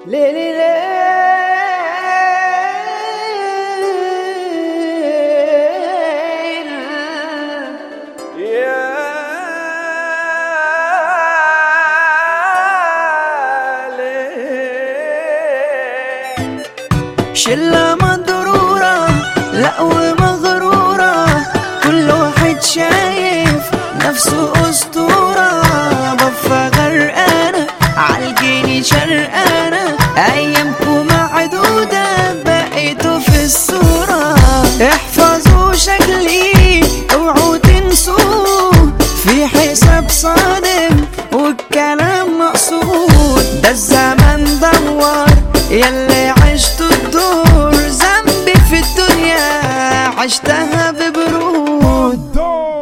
ليلي شلة مضرورة لا ومغرورة، كل واحد شايف نفسه أسطورة. بفة غرقانة عالجيني شرقانة، أيامكم معدودة بقيتوا في الصورة. احفظوا شكلي اوعوا تنسوه، في حساب صادم والكلام مقصود. ده الزمن دوار ياللي عشتوا الدور، ذنبي في الدنيا عشتها ببرود.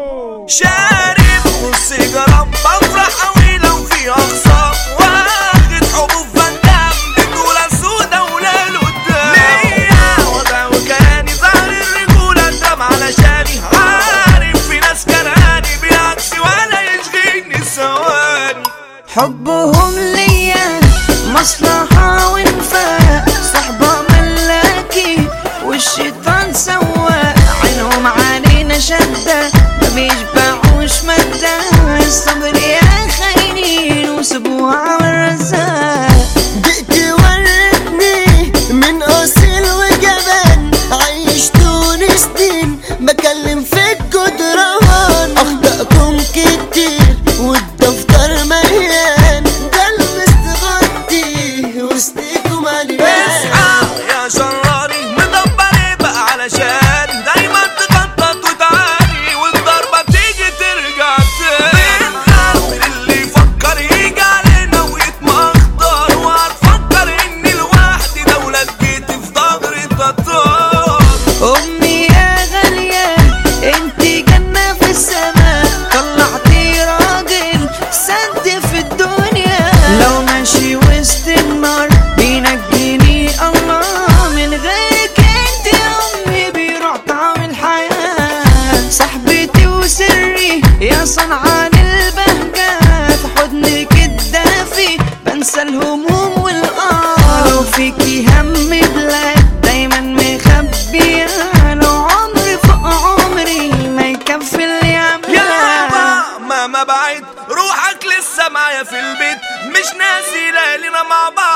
شارب والسيجارة بفرح اوي لو في اخصام، واخد حبوب فندام بطولة سودا ولا لقدام. ليا وضع وكياني ظهر الرجولة اندم علشاني، عارف في ناس كرهاني بعكسي ولا يشغلني ثواني. حبهم ليا مصلحة وانفاق، صحبة ملاكي والشيطان سواق. عينهم علينا شدة ما بيشبعوش مادة، الصبر يا خاينين وسيبوها على الرزاق. دقتي ورتني من أصيل وجبان، عيشتوني سنين بكلم في الجدران. أخطأكم كتير والدفتر مليان، قلب استغطي وسطيكم مليان. اصحى يا شراني مدبري بقى علشان دايما تخطط وتعاني، والضربة تيجي ترجع تاني. بنخاف اللي يفكر يجي علينا ويتمخضر، وهتفكر اني لوحدي دولة جيت في ضهري تطار. أمي يا غالية انتي جنة في السماء، طلعتي راجل سد في الدنيا. لو ماشي وسط النار بينجيني الله، من غيرك انتي أمي بيروح طعم الحياة. صاحبتي وسري يا صنعان البهجة، في حضنك الدافي بنسى الهموم والقهر. لو فيكي هم بلاد دايما مخبية، لو عمري فوق عمري ما يكفي اللي يا عملها. بابا مهما بعيد روحك لسه معايا في البيت، مش ناسي ليالينا مع بعض.